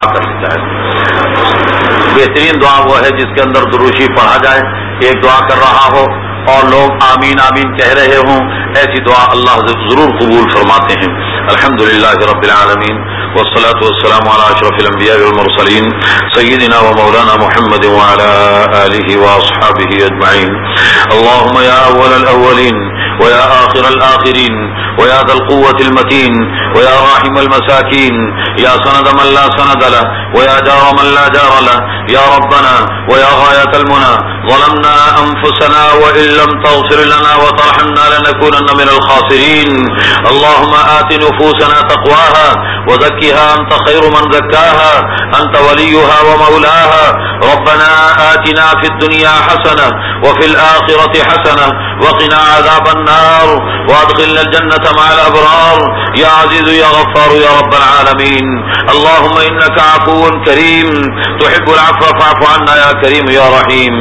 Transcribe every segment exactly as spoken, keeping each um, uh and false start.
کر لیتا ہے۔ بہترین دعا وہ ہے جس کے اندر دروشی پڑھا جائے، ایک دعا کر رہا ہو اور لوگ آمین آمین کہہ رہے ہوں، ایسی دعا اللہ ضرور قبول فرماتے ہیں۔ الحمدللہ رب العالمین والصلاة والسلام على اشرف الانبیاء والمرسلین سیدنا و مولانا محمد وعلى آلہ واصحابہ اجمعین۔ اللهم یا اول الاولین ویا آخر الآخرین ویا ذا القوة المتین ویا راحم المساکین یا سند من لا سند له ویا جار من لا جار له یا ربنا ویا غایة المنى ظلمنا انفسنا وان لم تغفر لنا وترحمنا لنكونن من الخاسرين اللهم آت نفوسنا تقواها وزكها أنت خير من زكاها أنت وليها ومولاها ربنا آتنا في الدنيا حسنة وفي الآخرة حسنة وقنا عذاب النار وادخلنا الجنة مع الأبرار يا عزيز يا غفار يا رب العالمين اللهم إنك عفو كريم تحب العفو فاعف عنا يا كريم يا رحيم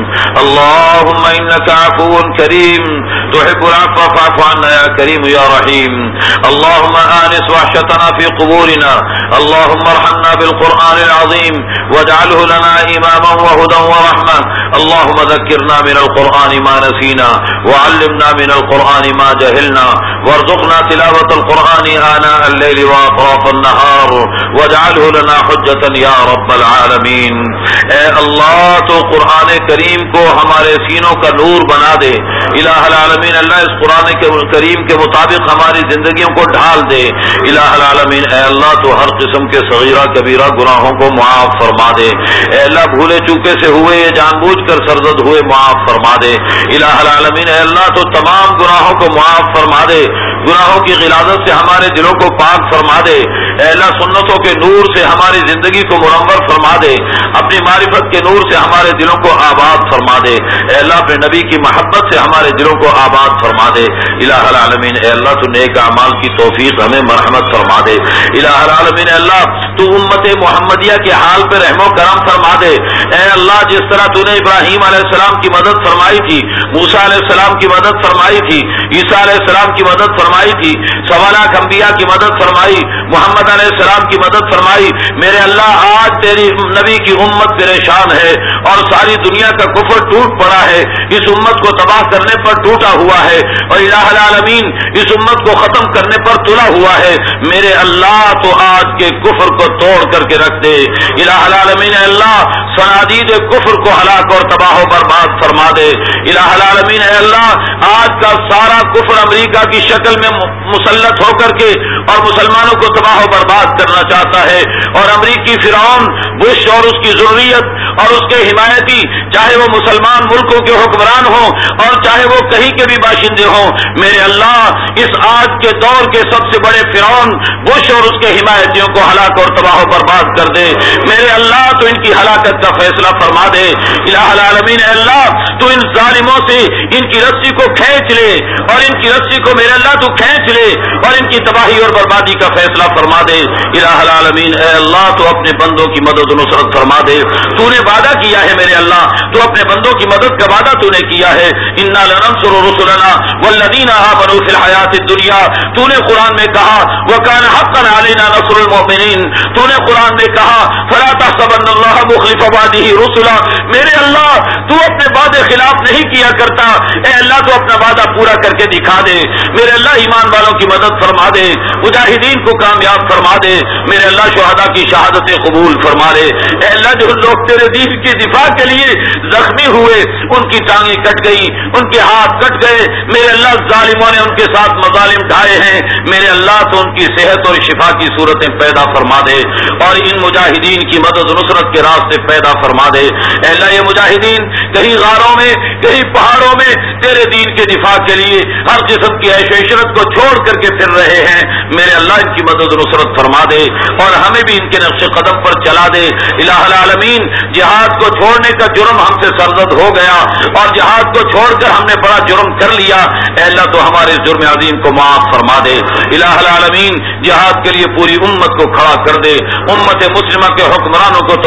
اللهم إنك عفو كريم تحب العفو فاعف عنا يا كريم يا رحيم اللهم آنس وحشتنا في قبورنا اللهم ارحمنا بالقرآن العظيم واجعله لنا إماما وهدى ورحمة اللهم ذكرنا من القرآن ما نسينا وعلمنا من القرآن ما جهلنا وارزقنا تلاوة القرآن آناء الليل وأطراف النهار واجعله لنا حجة يا رب العالمين اے اللہ تو قرآن کریم کو ہمارے سینوں کا نور بنا دے الہ العالمین اللہ اس قرآن کے کریم کے مطابق ہماری زندگیوں کو ڈھال دے الہ العالمین اے اللہ تو ہر قسم کے صغیرہ کبیرہ گناہوں کو معاف فرما دے اے اللہ بھولے چوکے سے ہوئے یا جان بوجھ کر سرزد ہوئے معاف فرما دے الہ العالمین اے اللہ تو تمام گناہوں کو معاف فرما دے گناہوں کی غلاظت سے ہمارے دلوں کو پاک فرما دے اے اللہ سنتوں کے نور سے ہماری زندگی کو منور فرما دے اپنی معرفت کے نور سے ہمارے دلوں کو آباد فرما دے اے اللہ اپنے نبی کی محبت سے ہمارے دلوں کو آباد فرما دے الہ العالمین اے اللہ تو نیک اعمال کی توفیق ہمیں مرحمت فرما دے الہ العالمین اے اللہ تو امت محمدیہ کے حال پہ رحم و کرم فرما دے اے اللہ جس طرح تو نے ابراہیم علیہ السلام کی مدد فرمائی تھی، موسیٰ علیہ السلام کی مدد فرمائی تھی، عیسیٰ علیہ السلام کی مدد فرمائی تھی، سوا لاکھ انبیاء کی مدد فرمائی، محمد علیہ السلام کی مدد فرمائی، میرے اللہ آج تیری نبی کی امت پریشان ہے اور ساری دنیا کا کفر ٹوٹ پڑا ہے، اس امت کو تباہ کرنے پر ٹوٹا ہوا ہے اور الہ العالمین اس امت کو ختم کرنے پر تلا ہوا ہے، میرے اللہ تو آج کے کفر کو توڑ کر کے رکھ دے الہ العالمین اے اللہ صنادید کفر کو ہلاک اور تباہ و برباد فرما دے الہ العالمین اے اللہ آج کا سارا کفر امریکہ کی شکل میں مسلط ہو کر کے اور مسلمانوں کو تباہ و برباد کرنا چاہتا ہے اور امریکی فرعون بش اور اس کی ضروریت اور اس کے حمایتی چاہے وہ مسلمان ملکوں کے حکمران ہوں اور چاہے وہ کہیں کے بھی باشندے ہوں، میرے اللہ اس آج کے دور کے سب سے بڑے فرعون بش اور اس کے حمایتیوں کو ہلاک اور تباہ و برباد کر دے میرے اللہ تو ان کی ہلاکت کا فیصلہ فرما دے الہ العالمین اے اللہ تو ان ظالموں سے ان کی رسی کو کھینچ لے اور ان کی رسی کو میرے اللہ تو کھینچ لے اور ان کی تباہی اور بربادی کا فیصلہ فرما دے الہ العالمین اے اللہ تو اپنے بندوں کی مدد و نصرت فرما دے تو نے وعدہ کیا ہے میرے اللہ تو اپنے بندوں کی مدد کا وعدہ تو نے کیا ہے انا لننصر رسلنا والذین آمنوا فی الحیات الدنیا تو نے قرآن میں کہا وکان حقا علینا نصر المؤمنین تو نے قرآن میں کہا فلا تحسبن اللہ مخلف وعدہ رسلا میرے اللہ تو اپنے وعدے خلاف نہیں کیا کرتا اے اللہ تو اپنا وعدہ پورا کر کے دکھا دے میرے اللہ ایمان والوں کی مدد فرما دے مجاہدین کو کامیاب فرما دے میرے اللہ شہداء کی شہادتیں قبول فرما دے اے اللہ جو لوگ تیرے دین کے دفاع کے لیے زخمی ہوئے ان کی ٹانگیں کٹ گئی ان کے ہاتھ کٹ گئے میرے اللہ ظالموں نے ان کے ساتھ مظالم ڈھائے ہیں میرے اللہ تو ان کی صحت اور شفا کی صورتیں پیدا فرما دے اور ان مجاہدین کی مدد و نصرت کے راستے پیدا فرما دے اے اللہ یہ مجاہدین کہیں غاروں میں کہیں پہاڑوں میں تیرے دین کے دفاع کے لیے ہر قسم کی عیش و عشرت کو چھوڑ کر کے پھر رہے ہیں میرے اللہ ان کی مدد و نصرت فرما دے اور ہمیں بھی ان کے نقش قدم پر چلا دے الہ العالمین جہاد کو چھوڑنے کا جرم ہم سے سرزد ہو گیا اور جہاد کو چھوڑ کر ہم نے بڑا جرم کر لیا اے اللہ تو ہمارے جرم عظیم کو معاف فرما دے الہ العالمین جہاد کے لیے پوری امت کو کھڑا کر دے امت مسلمہ کے حکمرانوں کو تو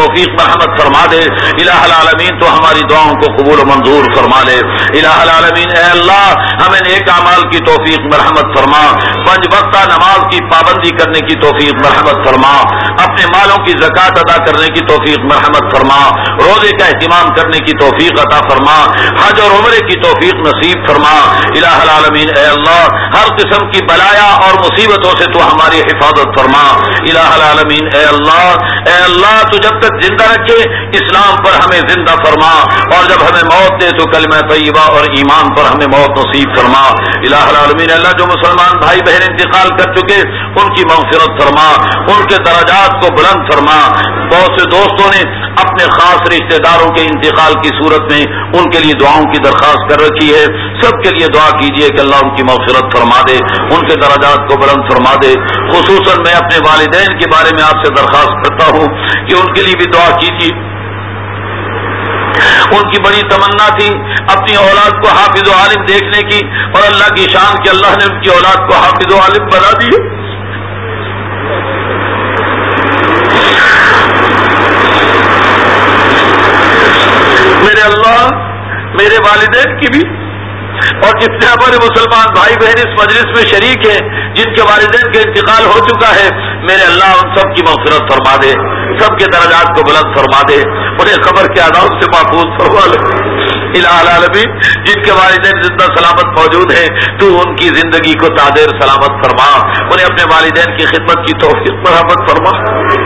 توفیق مرحمت فرما دے. الہ العالمین تو ہماری دعاؤں کو قبول و منظور فرما لے. الہ العالمین اے اللہ ہمیں نیک اعمال کی توفیق مرحمت فرما. پنج وقتہ نماز کی پابندی کرنے کی توفیق مرحمت فرما. اپنے مالوں کی زکات ادا کرنے کی توفیق مرحمت فرما. روزے کا اہتمام کرنے کی توفیق عطا فرما. حج اور عمرے کی توفیق نصیب فرما. الہ العالمین اے اللہ ہر قسم کی بلایا اور مصیبتوں سے تو ہماری حفاظت فرما. الہ العالمین اے اللہ اے اللہ تو جب تک زندہ رکھے اسلام پر ہمیں زندہ فرما اور جب ہمیں موت دے تو کلمہ طیبہ اور ایمان پر ہمیں موت نصیب فرما. الہ العالمین اللہ جو مسلمان بھائی بہن انتقال کر چکے ان کی مغفرت فرما, ان کے درجات کو بلند فرما. بہت سے دوستوں نے اپنے خاص رشتہ داروں کے انتقال کی صورت میں ان کے لیے دعاؤں کی درخواست کر رکھی ہے. سب کے لیے دعا کیجیے کہ اللہ ان کی مغفرت فرما دے, ان کے درجات کو بلند فرما دے. خصوصاً میں اپنے والدین کے بارے میں آپ سے درخواست کرتا ہوں کہ ان کے لیے بھی دعا کیجیے. ان کی بڑی تمنا تھی اپنی اولاد کو حافظ و عالم دیکھنے کی, اور اللہ کی شان کہ اللہ نے ان کی اولاد کو حافظ و عالم بنا دی. میرے اللہ میرے والدین کی بھی اور جتنے ہمارے مسلمان بھائی بہن اس مجلس میں شریک ہیں جن کے والدین کا انتقال ہو چکا ہے, میرے اللہ ان سب کی مغفرت فرما دے, سب کے درجات کو بلند فرما دے, انہیں قبر کے عذاب سے محفوظ فرما لے. الہ العالمین جن کے والدین زندہ سلامت موجود ہیں تو ان کی زندگی کو تادیر سلامت فرما, انہیں اپنے والدین کی خدمت کی توفیق مرحمت فرما.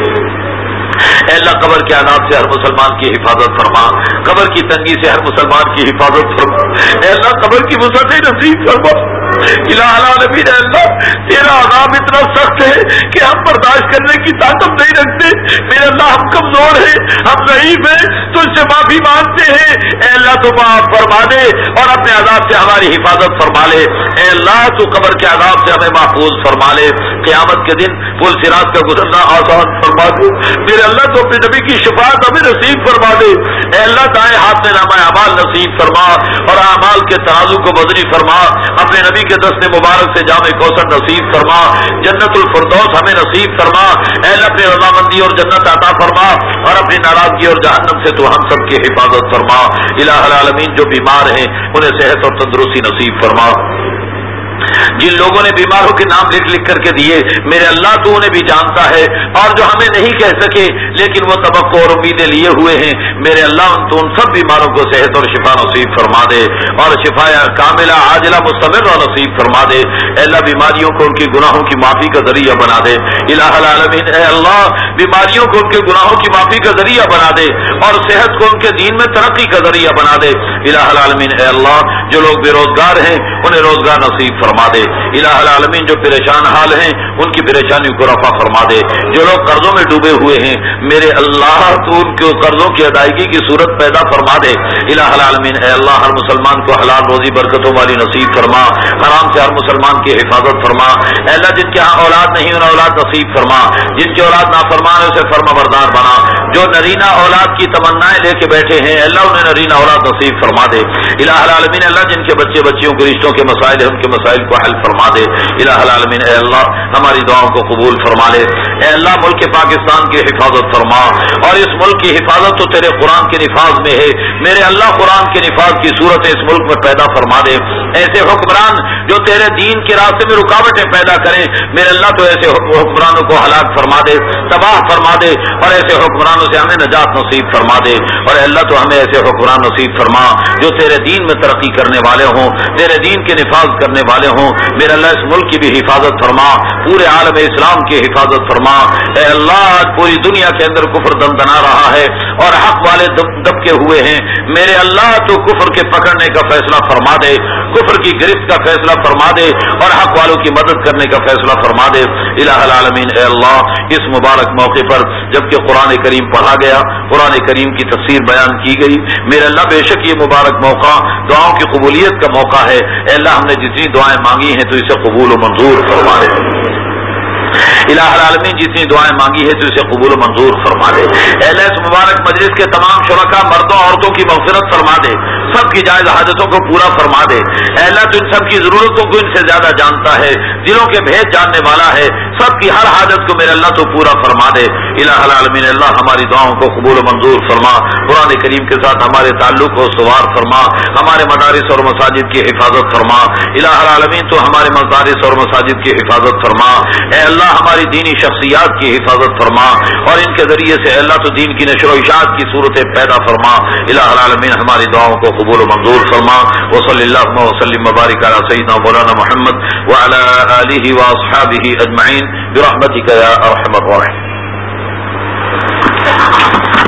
اے اللہ قبر کے عذاب سے ہر مسلمان کی حفاظت فرما, قبر کی تنگی سے ہر مسلمان کی حفاظت فرما. اے اللہ قبر کی وسعت نصیب فرما. الہ العالمین اے اللہ تیرا عذاب اتنا سخت ہے کہ ہم برداشت کرنے کی طاقت نہیں رکھتے. میرے اللہ ہم کمزور ہیں, ہم ضعیف ہیں, تو اس سے معافی مانگتے ہیں. اے اللہ تو معاف فرما دے اور اپنے عذاب سے ہماری حفاظت فرما لے. اے اللہ تو قبر کے عذاب سے ہمیں محفوظ فرما لے. قیامت کے دن پل صراط کا گزرنا آسان فرما دے. میرے اللہ تو اپنے نبی کی شفاعت ہمیں نصیب فرما دے. اے اللہ دائیں ہاتھ میں نامہ اعمال نصیب فرما اور اعمال کے ترازو کو وزنی فرما. اپنے نبی کے دست مبارک سے جامع کوثر نصیب فرما. جنت الفردوس ہمیں نصیب فرما. اے اللہ اپنی رضامندی اور جنت عطا فرما اور اپنی ناراضگی اور جہنم سے تو ہم سب کی حفاظت فرما. الہ العالمین جو بیمار ہیں انہیں صحت اور تندرستی نصیب فرما. جن لوگوں نے بیماروں کے نام لکھ لکھ کر کے دیے میرے اللہ تو انہیں بھی جانتا ہے, اور جو ہمیں نہیں کہہ سکے لیکن وہ توقع اور امیدیں لیے ہوئے ہیں میرے اللہ ان تو ان سب بیماروں کو صحت اور شفا نصیب فرما دے اور شفا کاملہ عاجلہ مستمر نصیب فرما دے. اے اللہ بیماریوں کو ان کے گناہوں کی معافی کا ذریعہ بنا دے. الہ العالمین اے اللہ بیماریوں کو ان کے گناہوں کی معافی کا ذریعہ بنا دے اور صحت کو ان کے دین میں ترقی کا ذریعہ بنا دے. الہ العالمین اے اللہ جو لوگ بے روزگار ہیں انہیں روزگار نصیب فرما دے. الہ العالمین جو پریشان حال ہیں ان کی پریشانیوں کو رفع فرما دے. جو لوگ قرضوں میں ڈوبے ہوئے ہیں میرے اللہ تو ان کے قرضوں کی ادائیگی کی صورت پیدا فرما دے. الہ العالمین اے اللہ ہر مسلمان کو حلال روزی برکتوں والی نصیب فرما, حرام سے ہر مسلمان کی حفاظت فرما. اے اللہ جن کے ہاں اولاد نہیں انہیں اولاد نصیب فرما, جن کی اولاد نافرمان ہے اسے فرما بردار بنا. جو نرینہ اولاد کی تمنائیں لے کے بیٹھے ہیں اللہ انہیں نرینہ اولاد نصیب فرما دے. الہ العالمین اللہ جن کے بچے بچیوں کے رشتوں کے مسائل ہیں ان کے مسائل کو حل فرما دے. الہ العالمین اے اللہ ہماری دعاؤں کو قبول فرما لے. اے اللہ ملک پاکستان کی حفاظت فرما, اور اس ملک کی حفاظت تو تیرے قرآن کے نفاذ میں ہے. میرے اللہ قرآن کے نفاذ کی صورت اس ملک میں پیدا فرما دے. ایسے حکمران جو تیرے دین کے راستے میں رکاوٹیں پیدا کریں میرے اللہ تو ایسے حکمرانوں کو ہلاک فرما دے, تباہ فرما دے, اور ایسے حکمرانوں سے ہمیں نجات نصیب فرما دے. اور اے اللہ تو ہمیں ایسے حکمران نصیب فرما جو تیرے دین میں ترقی کرنے والے ہوں, تیرے دین کے نفاذ کرنے والے ہوں. میرے اللہ اس ملک کی بھی حفاظت فرما, پورے عالم اسلام کی حفاظت فرما. اے اللہ آج پوری دنیا کے اندر کفر دندنا رہا ہے اور حق والے دب دبکے ہوئے ہیں. میرے اللہ تو کفر کے پکڑنے کا فیصلہ فرما دے, کفر کی گرفت کا فیصلہ فرما دے اور حق والوں کی مدد کرنے کا فیصلہ فرما دے. الہ العالمین اے اللہ اس مبارک موقع پر جبکہ قرآن کریم پڑھا گیا, قرآن کریم کی تفسیر بیان کی گئی, میرے اللہ بے شک یہ مبارک موقع دعاؤں کی قبولیت کا موقع ہے. اے اللہ ہم نے جتنی دعائیں مانگی ہیں تو اسے قبول و منظور فرما دے. الہ العالمین جتنی دعائیں مانگی ہے تو اسے قبول و منظور فرما دے. اے اللہ اس مبارک مجلس کے تمام شرکاء مردوں عورتوں کی مغفرت فرما دے, سب کی جائز حاجتوں کو پورا فرما دے. اے اللہ تو ان سب کی ضرورتوں کو ان سے زیادہ جانتا ہے, دلوں کے بھید جاننے والا ہے, سب کی ہر حاجت کو میرے اللہ تو پورا فرما دے. الہ العالمین اللہ ہماری دعاؤں کو قبول و منظور فرما. قرآن کریم کے ساتھ ہمارے تعلق کو استوار فرما. ہمارے مدارس اور مساجد کی حفاظت فرما. الہ العالمین تو ہمارے مدارس اور مساجد کی حفاظت فرما. اے اللہ ہماری دینی شخصیات کی حفاظت فرما اور ان کے ذریعے سے اے اللہ تو دین کی نشر و اشاعت کی صورتیں پیدا فرما. الہ العالمین ہماری دعاؤں کو قبول و منظور فرما. وصلی اللہ وسلم وبارک علی سیدنا مولانا محمد وعلی آلہ واصحابہ اجمعین برحمتک یا ارحم الراحمین.